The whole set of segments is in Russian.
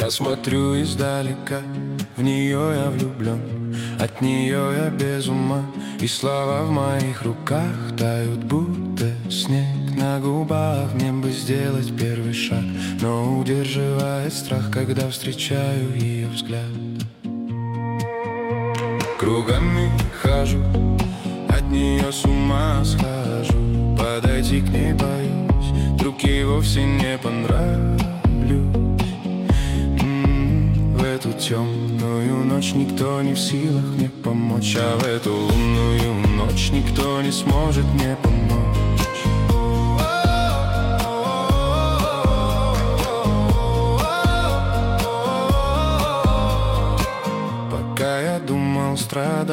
Я смотрю издалека, в нее я влюблен, от нее я без ума, и слова в моих руках тают, будто снег на губах. Мне бы сделать первый шаг, но удерживает страх, когда встречаю ее взгляд. Кругами хожу, от нее с ума схожу, подойти к ней боюсь, вдруг ей вовсе не понравлюсь. В эту темную ночь никто не в силах мне помочь, а в эту лунную ночь никто не сможет мне помочь. Пока я думал, страдал,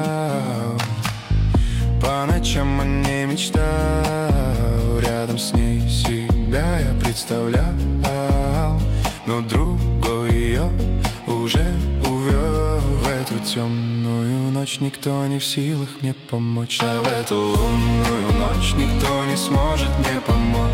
по ночам о ней мечтал, рядом с ней себя я представлял, но другой ее уже увел. В эту темную ночь никто не в силах мне помочь, а в эту лунную ночь никто не сможет мне помочь.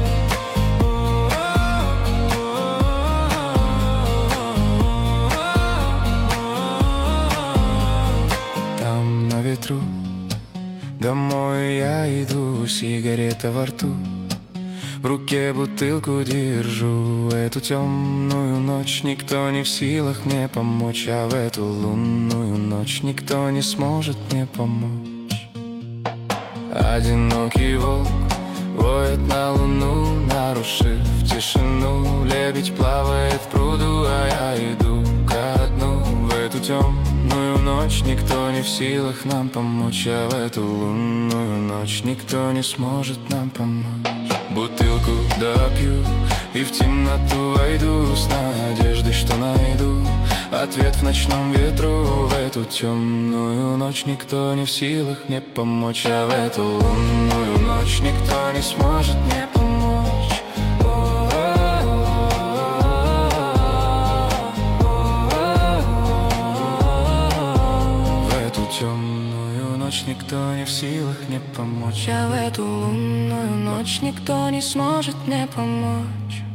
Там на ветру домой я иду, сигарета во рту, в руке бутылку держу. В эту темную ночь никто не в силах мне помочь, а в эту лунную ночь никто не сможет мне помочь. Одинокий волк воет на луну, нарушив тишину. Лебедь плавает в пруду, а я иду ко дну. В эту темную ночь никто не в силах нам помочь, а в эту лунную ночь никто не сможет нам помочь. Бутылку допью и в темноту войду, с надеждой, что найду ответ в ночном ветру. В эту темную ночь никто не в силах мне помочь, а в эту лунную ночь никто не сможет мне помочь. В эту темную ночь никто не в силах мне помочь, а в эту лунную ночь никто не сможет мне помочь.